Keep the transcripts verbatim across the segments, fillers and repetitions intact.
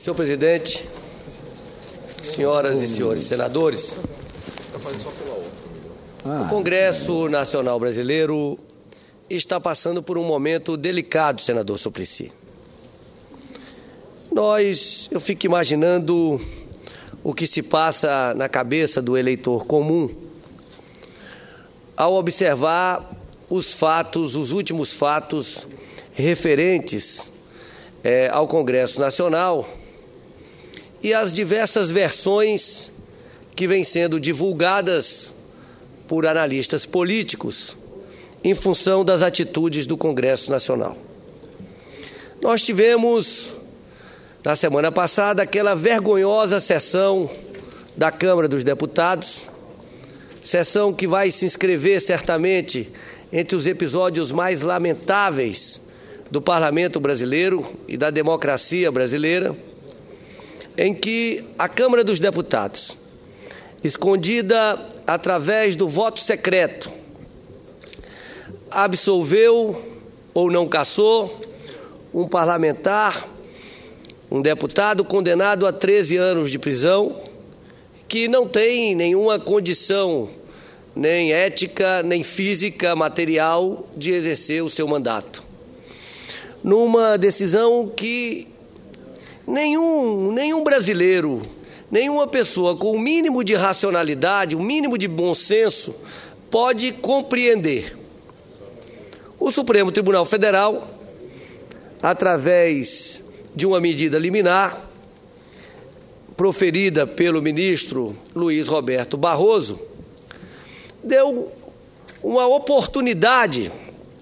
Senhor presidente, senhoras e senhores senadores, o Congresso Nacional Brasileiro está passando por um momento delicado, senador Suplicy. Nós, eu fico imaginando o que se passa na cabeça do eleitor comum ao observar os fatos, os últimos fatos referentes é, ao Congresso Nacional e as diversas versões que vêm sendo divulgadas por analistas políticos em função das atitudes do Congresso Nacional. Nós tivemos, na semana passada, aquela vergonhosa sessão da Câmara dos Deputados, sessão que vai se inscrever certamente entre os episódios mais lamentáveis do Parlamento brasileiro e da democracia brasileira, em que a Câmara dos Deputados, escondida através do voto secreto, absolveu ou não cassou um parlamentar, um deputado condenado a treze anos de prisão, que não tem nenhuma condição, nem ética, nem física, material, de exercer o seu mandato. Numa decisão que nenhum, nenhum brasileiro, nenhuma pessoa com o mínimo de racionalidade, o mínimo de bom senso, pode compreender. O Supremo Tribunal Federal, através de uma medida liminar, proferida pelo ministro Luiz Roberto Barroso, deu uma oportunidade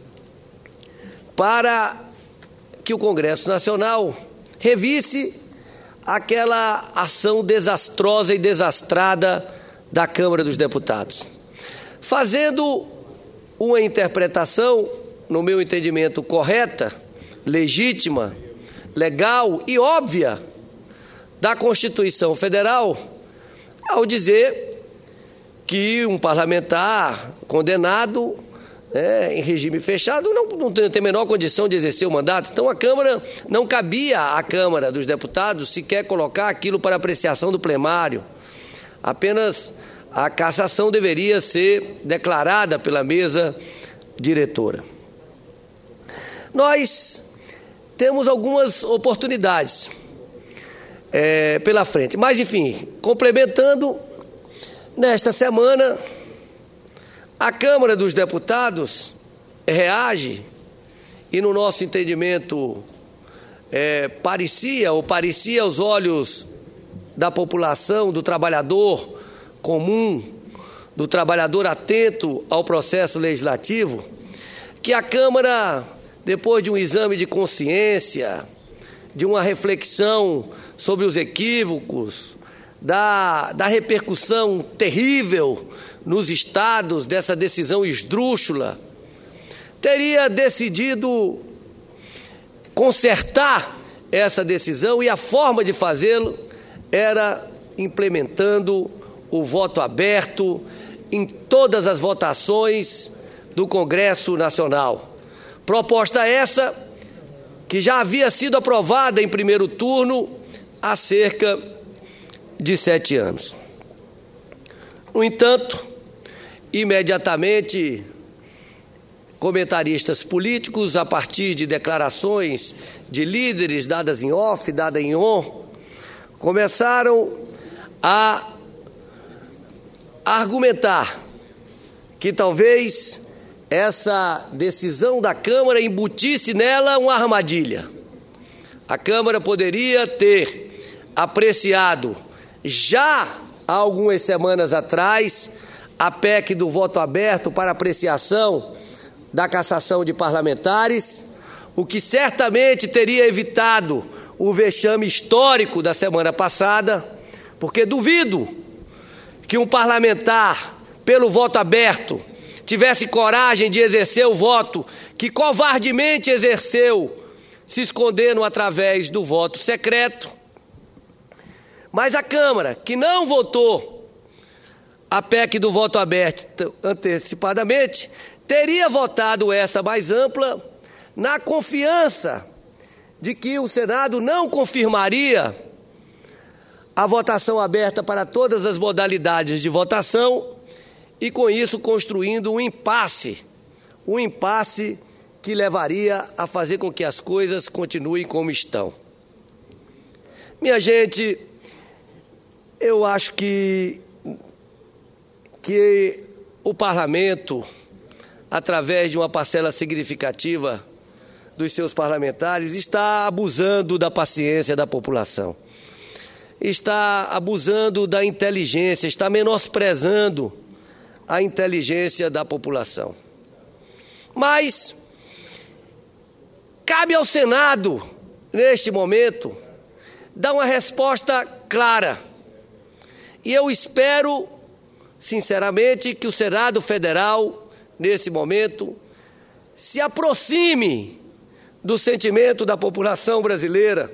para que o Congresso Nacional revisse aquela ação desastrosa e desastrada da Câmara dos Deputados, fazendo uma interpretação, no meu entendimento, correta, legítima, legal e óbvia da Constituição Federal, ao dizer que um parlamentar condenado, é, em regime fechado não, não tem a menor condição de exercer o mandato. Então a Câmara, não cabia à Câmara dos Deputados sequer colocar aquilo para apreciação do plenário. Apenas a cassação deveria ser declarada pela mesa diretora. Nós temos algumas oportunidades é, pela frente. Mas, enfim, complementando, nesta semana, a Câmara dos Deputados reage e, no nosso entendimento, é, parecia ou parecia aos olhos da população, do trabalhador comum, do trabalhador atento ao processo legislativo, que a Câmara, depois de um exame de consciência, de uma reflexão sobre os equívocos, da, da repercussão terrível nos estados dessa decisão esdrúxula, teria decidido consertar essa decisão, e a forma de fazê-lo era implementando o voto aberto em todas as votações do Congresso Nacional. Proposta essa que já havia sido aprovada em primeiro turno há cerca de sete anos. No entanto, imediatamente, comentaristas políticos, a partir de declarações de líderes dadas em off, dadas em on, começaram a argumentar que talvez essa decisão da Câmara embutisse nela uma armadilha. A Câmara poderia ter apreciado já há algumas semanas atrás a P E C do voto aberto para apreciação da cassação de parlamentares, o que certamente teria evitado o vexame histórico da semana passada, porque duvido que um parlamentar, pelo voto aberto, tivesse coragem de exercer o voto que covardemente exerceu, se escondendo através do voto secreto. Mas a Câmara, que não votou a P E C do voto aberto antecipadamente, teria votado essa mais ampla na confiança de que o Senado não confirmaria a votação aberta para todas as modalidades de votação e, com isso, construindo um impasse, um impasse que levaria a fazer com que as coisas continuem como estão. Minha gente, eu acho que, que o parlamento, através de uma parcela significativa dos seus parlamentares, está abusando da paciência da população, está abusando da inteligência, está menosprezando a inteligência da população. Mas cabe ao Senado, neste momento, dar uma resposta clara. E eu espero, sinceramente, que o Senado Federal, nesse momento, se aproxime do sentimento da população brasileira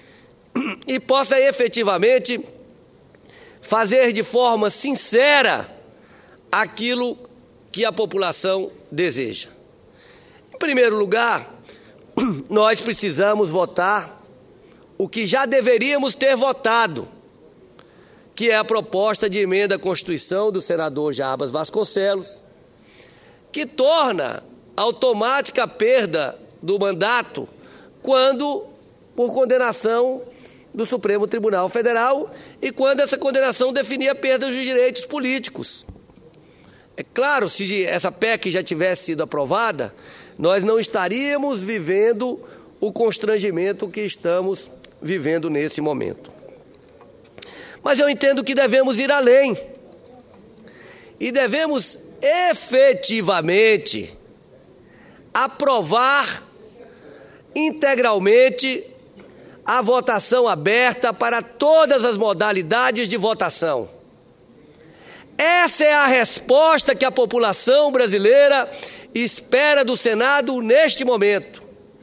e possa efetivamente fazer de forma sincera aquilo que a população deseja. Em primeiro lugar, nós precisamos votar o que já deveríamos ter votado, que é a proposta de emenda à Constituição do senador Jarbas Vasconcelos, que torna automática a perda do mandato quando por condenação do Supremo Tribunal Federal e quando essa condenação definir a perda dos direitos políticos. É claro, se essa P E C já tivesse sido aprovada, nós não estaríamos vivendo o constrangimento que estamos vivendo nesse momento. Mas eu entendo que devemos ir além e devemos efetivamente aprovar integralmente a votação aberta para todas as modalidades de votação. Essa é a resposta que a população brasileira espera do Senado neste momento.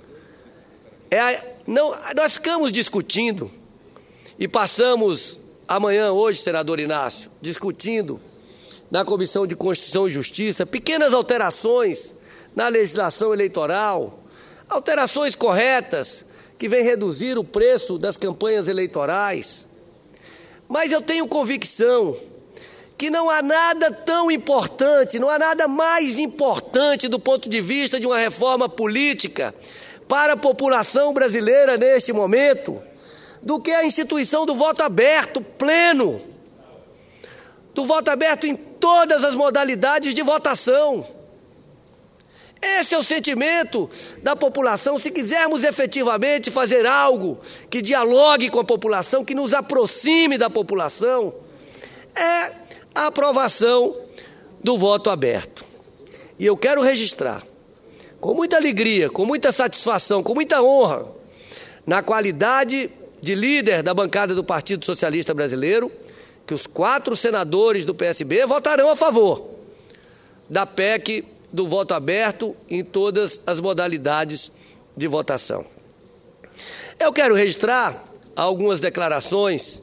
É a, não, nós ficamos discutindo e passamos amanhã, hoje, senador Inácio, discutindo na Comissão de Constituição e Justiça pequenas alterações na legislação eleitoral, alterações corretas que vêm reduzir o preço das campanhas eleitorais. Mas eu tenho convicção que não há nada tão importante, não há nada mais importante do ponto de vista de uma reforma política para a população brasileira neste momento do que a instituição do voto aberto pleno, do voto aberto em todas as modalidades de votação. Esse é o sentimento da população. Se quisermos efetivamente fazer algo que dialogue com a população, que nos aproxime da população, é a aprovação do voto aberto. E eu quero registrar, com muita alegria, com muita satisfação, com muita honra, na qualidade de líder da bancada do Partido Socialista Brasileiro, que os quatro senadores do P S B votarão a favor da P E C do voto aberto em todas as modalidades de votação. Eu quero registrar algumas declarações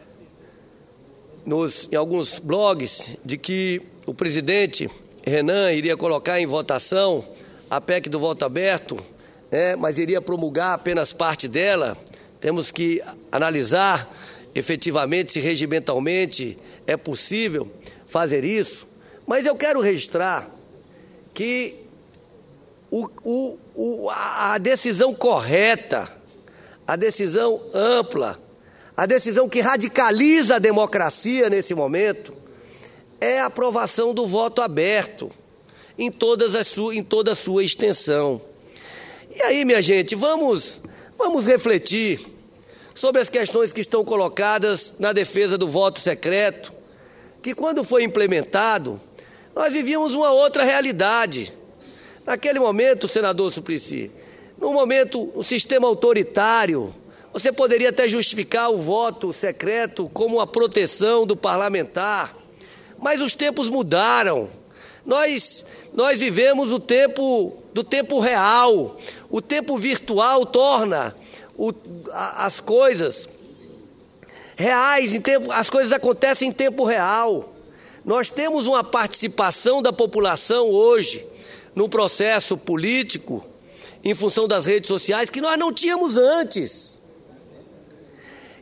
Nos, em alguns blogs, de que o presidente Renan iria colocar em votação a P E C do voto aberto, né, mas iria promulgar apenas parte dela. Temos que analisar efetivamente se regimentalmente é possível fazer isso. Mas eu quero registrar que o, o, o, a decisão correta, a decisão ampla, a decisão que radicaliza a democracia nesse momento é a aprovação do voto aberto em, todas as su- em toda a sua extensão. E aí, minha gente, vamos, vamos refletir sobre as questões que estão colocadas na defesa do voto secreto, que quando foi implementado, nós vivíamos uma outra realidade. Naquele momento, senador Suplicy, num momento, um sistema autoritário, você poderia até justificar o voto secreto como a proteção do parlamentar, mas os tempos mudaram. Nós, nós vivemos o tempo do tempo real. O tempo virtual torna o, a, as coisas reais, em tempo, as coisas acontecem em tempo real. Nós temos uma participação da população hoje no processo político, em função das redes sociais, que nós não tínhamos antes.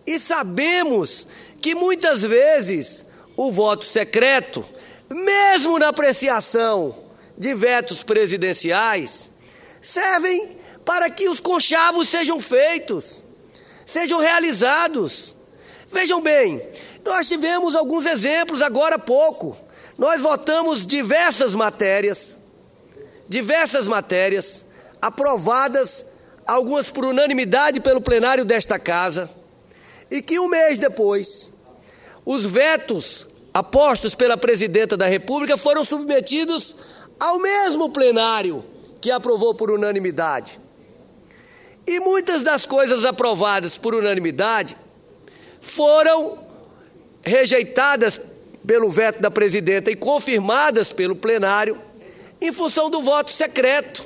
E sabemos que muitas vezes o voto secreto, mesmo na apreciação de vetos presidenciais, servem para que os conchavos sejam feitos, sejam realizados. Vejam bem, nós tivemos alguns exemplos agora há pouco. Nós votamos diversas matérias, diversas matérias, aprovadas, algumas por unanimidade pelo plenário desta casa, e que um mês depois, os vetos apostos pela presidenta da República foram submetidos ao mesmo plenário que aprovou por unanimidade. E muitas das coisas aprovadas por unanimidade foram rejeitadas pelo veto da presidenta e confirmadas pelo plenário em função do voto secreto.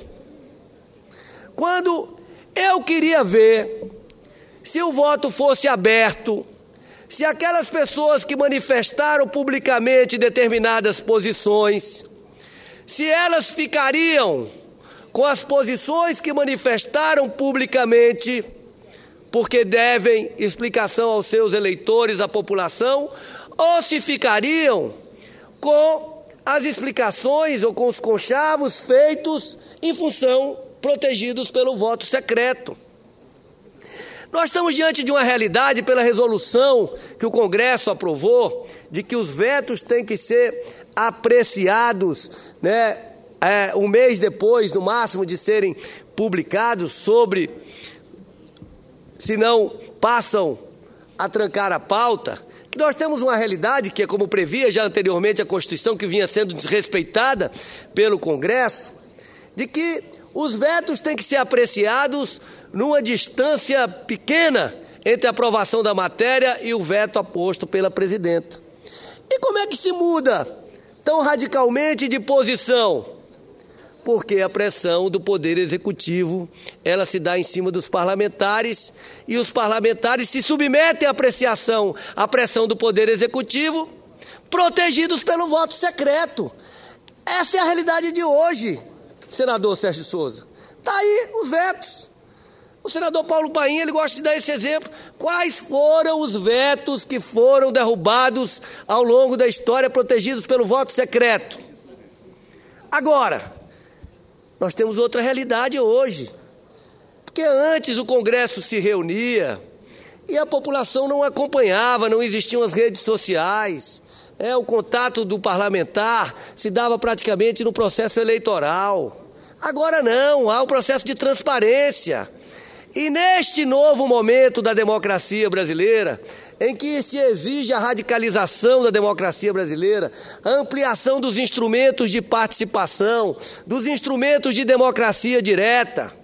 Quando eu queria ver se o voto fosse aberto, se aquelas pessoas que manifestaram publicamente determinadas posições, se elas ficariam com as posições que manifestaram publicamente, porque devem explicação aos seus eleitores, à população, ou se ficariam com as explicações ou com os conchavos feitos em função, protegidos pelo voto secreto. Nós estamos diante de uma realidade, pela resolução que o Congresso aprovou, de que os vetos têm que ser apreciados, né, é, um mês depois, no máximo, de serem publicados, sobre, se não passam a trancar a pauta, que nós temos uma realidade que é como previa já anteriormente a Constituição, que vinha sendo desrespeitada pelo Congresso, de que os vetos têm que ser apreciados numa distância pequena entre a aprovação da matéria e o veto aposto pela presidenta. E como é que se muda tão radicalmente de posição? Porque a pressão do Poder Executivo, ela se dá em cima dos parlamentares, e os parlamentares se submetem à apreciação, à pressão do Poder Executivo, protegidos pelo voto secreto. Essa é a realidade de hoje, senador Sérgio Souza. Está aí os vetos. O senador Paulo Paim, ele gosta de dar esse exemplo. Quais foram os vetos que foram derrubados ao longo da história, protegidos pelo voto secreto? Agora, nós temos outra realidade hoje. Porque antes o Congresso se reunia e a população não acompanhava, não existiam as redes sociais. É, o contato do parlamentar se dava praticamente no processo eleitoral. Agora não, há um processo de transparência. E neste novo momento da democracia brasileira, em que se exige a radicalização da democracia brasileira, a ampliação dos instrumentos de participação, dos instrumentos de democracia direta,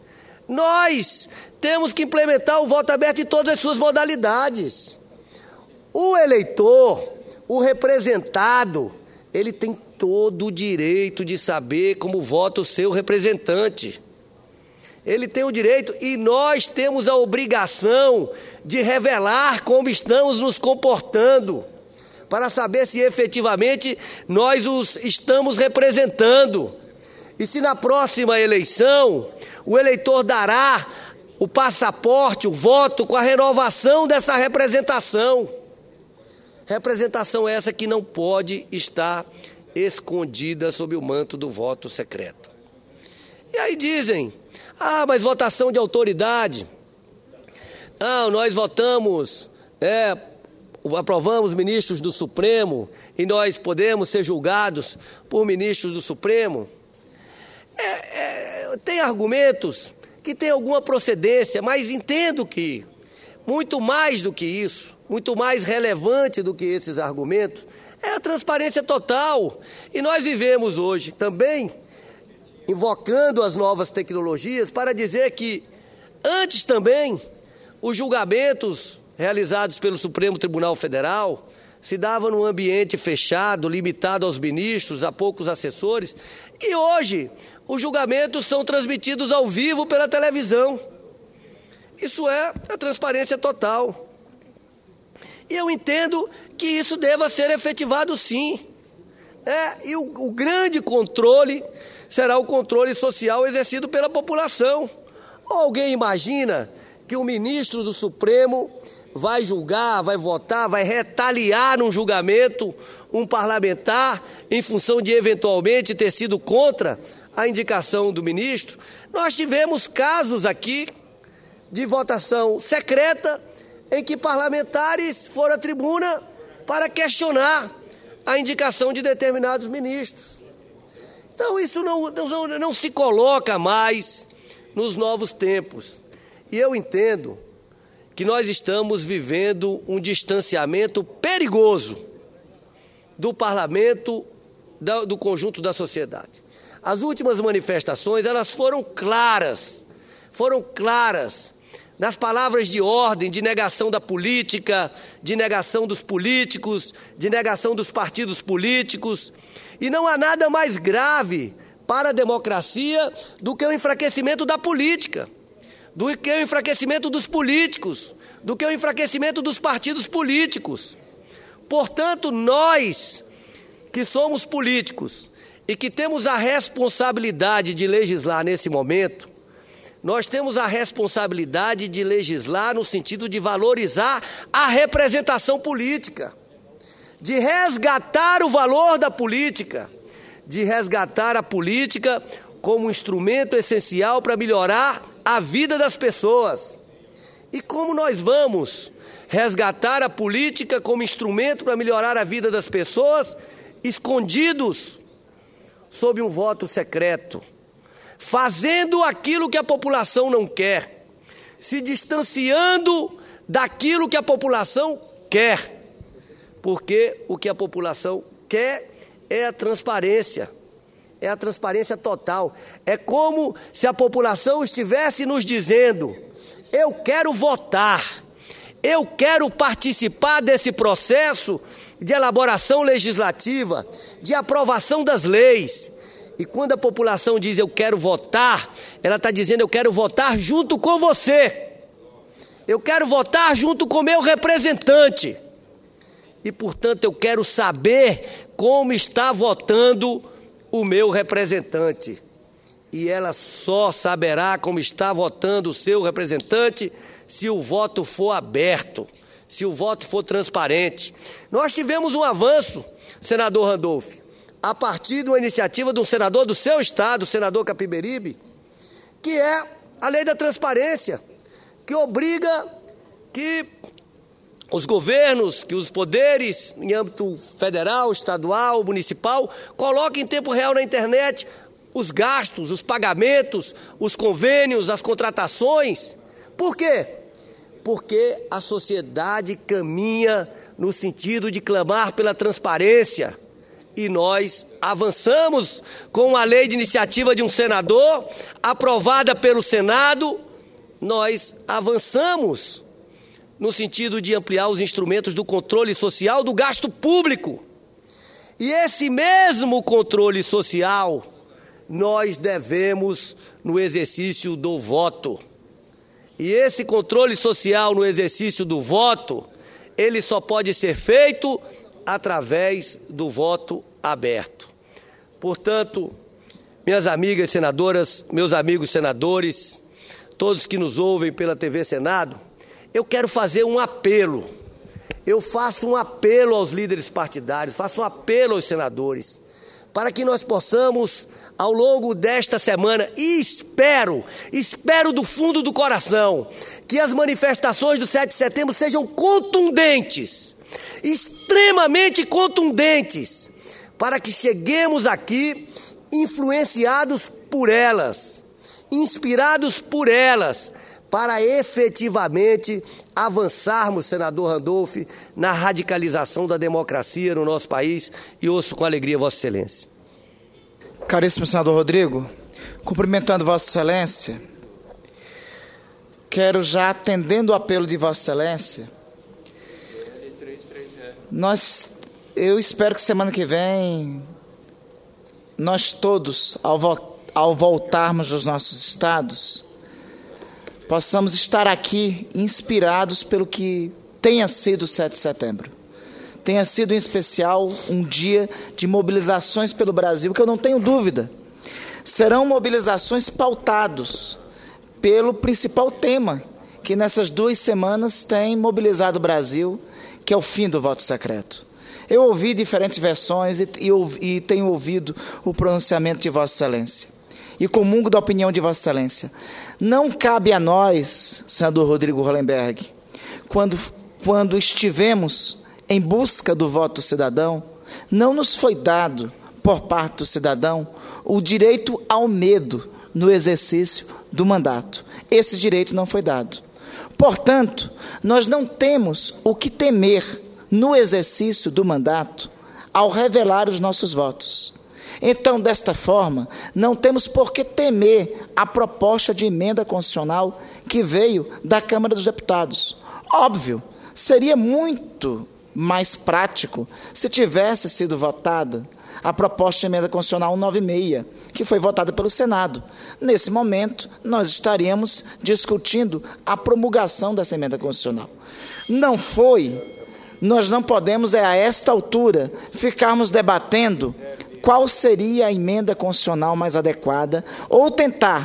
nós temos que implementar o voto aberto em todas as suas modalidades. O eleitor, o representado, ele tem todo o direito de saber como vota o seu representante. Ele tem o direito, e nós temos a obrigação de revelar como estamos nos comportando, para saber se efetivamente nós os estamos representando. E se na próxima eleição o eleitor dará o passaporte, o voto, com a renovação dessa representação. Representação essa que não pode estar escondida sob o manto do voto secreto. E aí dizem: ah, mas votação de autoridade. Ah, nós votamos, é, aprovamos ministros do Supremo e nós podemos ser julgados por ministros do Supremo. É, é, tem argumentos que têm alguma procedência, mas entendo que, muito mais do que isso, muito mais relevante do que esses argumentos, é a transparência total. E nós vivemos hoje também invocando as novas tecnologias para dizer que, antes também, os julgamentos realizados pelo Supremo Tribunal Federal se davam num ambiente fechado, limitado aos ministros, a poucos assessores, e hoje os julgamentos são transmitidos ao vivo pela televisão. Isso é a transparência total. E eu entendo que isso deva ser efetivado sim. É, e o, o grande controle será o controle social exercido pela população. Ou alguém imagina que o ministro do Supremo vai julgar, vai votar, vai retaliar num julgamento um parlamentar em função de eventualmente ter sido contra a indicação do ministro. Nós tivemos casos aqui de votação secreta em que parlamentares foram à tribuna para questionar a indicação de determinados ministros. Então isso não, não, não se coloca mais nos novos tempos. E eu entendo que nós estamos vivendo um distanciamento perigoso do parlamento, do conjunto da sociedade. As últimas manifestações, elas foram claras, foram claras nas palavras de ordem, de negação da política, de negação dos políticos, de negação dos partidos políticos. E não há nada mais grave para a democracia do que o enfraquecimento da política, do que o enfraquecimento dos políticos, do que o enfraquecimento dos partidos políticos. Portanto, nós que somos políticos e que temos a responsabilidade de legislar nesse momento, nós temos a responsabilidade de legislar no sentido de valorizar a representação política, de resgatar o valor da política, de resgatar a política como um instrumento essencial para melhorar a vida das pessoas. E como nós vamos resgatar a política como instrumento para melhorar a vida das pessoas, escondidos sob um voto secreto, fazendo aquilo que a população não quer, se distanciando daquilo que a população quer, porque o que a população quer é a transparência, é a transparência total. É como se a população estivesse nos dizendo: eu quero votar, eu quero participar desse processo de elaboração legislativa, de aprovação das leis. E quando a população diz eu quero votar, ela está dizendo eu quero votar junto com você, eu quero votar junto com meu representante. E, portanto, eu quero saber como está votando o meu representante. E ela só saberá como está votando o seu representante se o voto for aberto, se o voto for transparente. Nós tivemos um avanço, senador Randolph, a partir de uma iniciativa de um senador do seu estado, o senador Capiberibe, que é a lei da transparência, que obriga que os governos, que os poderes em âmbito federal, estadual, municipal, coloquem em tempo real na internet os gastos, os pagamentos, os convênios, as contratações. Por quê? Porque a sociedade caminha no sentido de clamar pela transparência. E nós avançamos com a lei de iniciativa de um senador, aprovada pelo Senado, nós avançamos no sentido de ampliar os instrumentos do controle social do gasto público. E esse mesmo controle social nós devemos no exercício do voto. E esse controle social no exercício do voto, ele só pode ser feito através do voto aberto. Portanto, minhas amigas senadoras, meus amigos senadores, todos que nos ouvem pela T V Senado, eu quero fazer um apelo. Eu faço um apelo aos líderes partidários, faço um apelo aos senadores, para que nós possamos, ao longo desta semana, e espero, espero do fundo do coração, que as manifestações do sete de setembro sejam contundentes, extremamente contundentes, para que cheguemos aqui influenciados por elas, inspirados por elas, para efetivamente avançarmos, senador Randolph, na radicalização da democracia no nosso país, e ouço com alegria Vossa Excelência. Caríssimo senador Rodrigo, cumprimentando Vossa Excelência, quero já, atendendo o apelo de Vossa Excelência, nós, eu espero que semana que vem, nós todos, ao, vo- ao voltarmos dos nossos estados, possamos estar aqui inspirados pelo que tenha sido o sete de setembro. Tenha sido, em especial, um dia de mobilizações pelo Brasil, que eu não tenho dúvida, serão mobilizações pautados pelo principal tema, que nessas duas semanas tem mobilizado o Brasil, que é o fim do voto secreto. Eu ouvi diferentes versões e, e, e tenho ouvido o pronunciamento de Vossa Excelência. E comungo da opinião de Vossa Excelência. Não cabe a nós, senador Rodrigo Hollenberg, quando, quando estivemos em busca do voto cidadão, não nos foi dado, por parte do cidadão, o direito ao medo no exercício do mandato. Esse direito não foi dado. Portanto, nós não temos o que temer no exercício do mandato ao revelar os nossos votos. Então, desta forma, não temos por que temer a proposta de emenda constitucional que veio da Câmara dos Deputados. Óbvio, seria muito mais prático se tivesse sido votada a proposta de emenda constitucional cento e noventa e seis, que foi votada pelo Senado. Nesse momento, nós estaríamos discutindo a promulgação dessa emenda constitucional. Não foi, nós não podemos, é a esta altura, ficarmos debatendo qual seria a emenda constitucional mais adequada ou tentar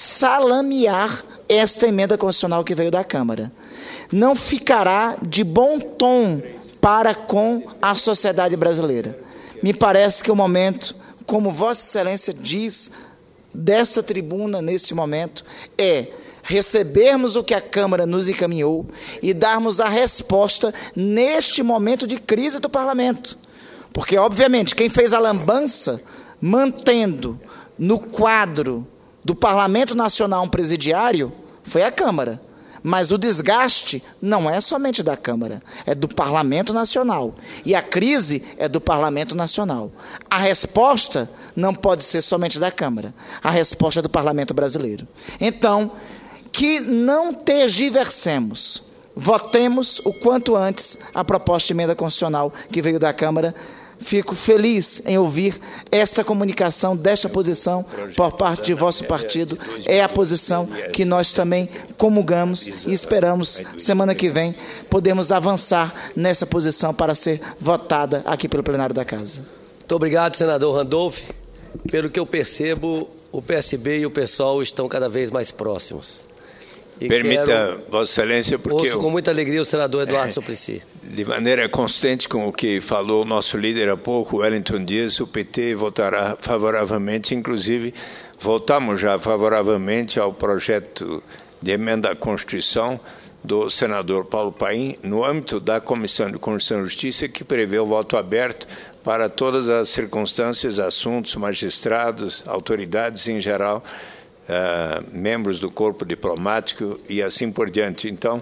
salamear esta emenda constitucional que veio da Câmara. Não ficará de bom tom para com a sociedade brasileira. Me parece que o momento, como Vossa Excelência diz desta tribuna neste momento, é recebermos o que a Câmara nos encaminhou e darmos a resposta neste momento de crise do Parlamento. Porque, obviamente, quem fez a lambança, mantendo no quadro do Parlamento Nacional um presidiário, foi a Câmara. Mas o desgaste não é somente da Câmara, é do Parlamento Nacional. E a crise é do Parlamento Nacional. A resposta não pode ser somente da Câmara, a resposta é do Parlamento Brasileiro. Então, que não tergiversemos, votemos o quanto antes a proposta de emenda constitucional que veio da Câmara. Fico feliz em ouvir esta comunicação, desta posição por parte de vosso partido. É a posição que nós também comungamos e esperamos, semana que vem, podermos avançar nessa posição para ser votada aqui pelo plenário da Casa. Muito obrigado, senador Randolph. Pelo que eu percebo, o P S B e o PSOL estão cada vez mais próximos. E Permita, quero... Vossa Excelência, porque... Ouço eu... com muita alegria o senador Eduardo é, Suplicy. De maneira constante com o que falou o nosso líder há pouco, Wellington Dias, o P T votará favoravelmente, inclusive votamos já favoravelmente ao projeto de emenda à Constituição do senador Paulo Paim, no âmbito da Comissão de Constituição e Justiça, que prevê o voto aberto para todas as circunstâncias, assuntos, magistrados, autoridades em geral, Uh, membros do corpo diplomático e assim por diante. Então,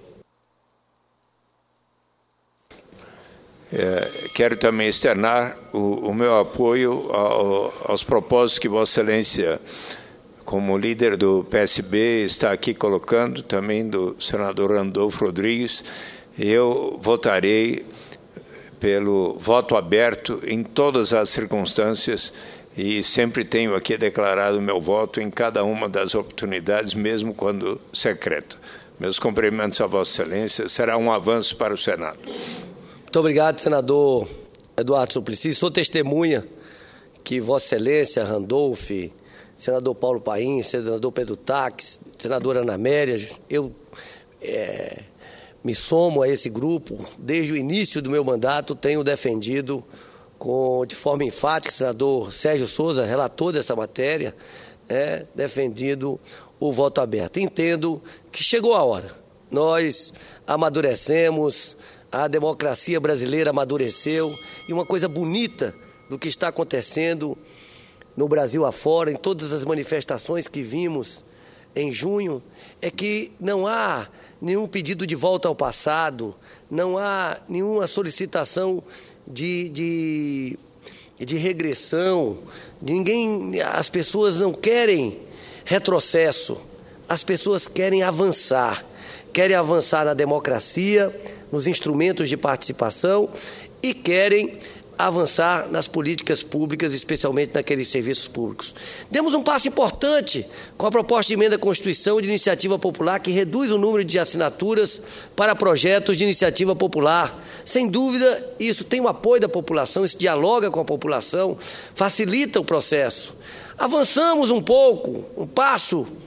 uh, quero também externar o, o meu apoio ao, aos propósitos que Vossa Excelência, como líder do P S B, está aqui colocando, também do senador Randolph Rodrigues. Eu votarei pelo voto aberto em todas as circunstâncias e sempre tenho aqui declarado o meu voto em cada uma das oportunidades, mesmo quando secreto. Meus cumprimentos a Vossa Excelência, será um avanço para o Senado. Muito obrigado, senador Eduardo Suplicy. Sou testemunha que Vossa Excelência, Randolph, senador Paulo Paim, senador Pedro Taques, senadora Ana Amélia, eu é, me somo a esse grupo. Desde o início do meu mandato tenho defendido com, de forma enfática, o senador Sérgio Souza, relator dessa matéria, é, defendido o voto aberto. Entendo que chegou a hora. Nós amadurecemos, a democracia brasileira amadureceu, e uma coisa bonita do que está acontecendo no Brasil afora, em todas as manifestações que vimos em junho, é que não há nenhum pedido de volta ao passado, não há nenhuma solicitação de, de, de regressão, ninguém, as pessoas não querem retrocesso, as pessoas querem avançar, querem avançar na democracia, nos instrumentos de participação e querem avançar nas políticas públicas, especialmente naqueles serviços públicos. Demos um passo importante com a proposta de emenda à Constituição de iniciativa popular, que reduz o número de assinaturas para projetos de iniciativa popular. Sem dúvida, isso tem o apoio da população, isso dialoga com a população, facilita o processo. Avançamos um pouco, um passo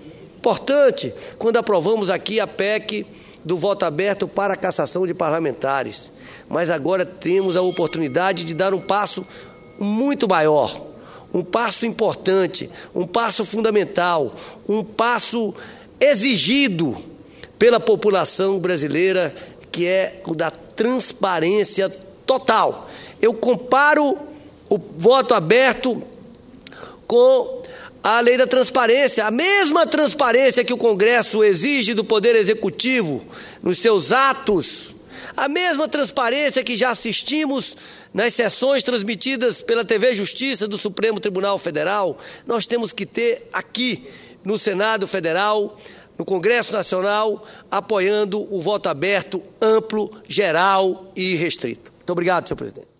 importante quando aprovamos aqui a P E C do voto aberto para a cassação de parlamentares. Mas agora temos a oportunidade de dar um passo muito maior, um passo importante, um passo fundamental, um passo exigido pela população brasileira, que é o da transparência total. Eu comparo o voto aberto com a lei da transparência, a mesma transparência que o Congresso exige do Poder Executivo nos seus atos, a mesma transparência que já assistimos nas sessões transmitidas pela T V Justiça do Supremo Tribunal Federal, nós temos que ter aqui no Senado Federal, no Congresso Nacional, apoiando o voto aberto, amplo, geral e restrito. Muito obrigado, senhor presidente.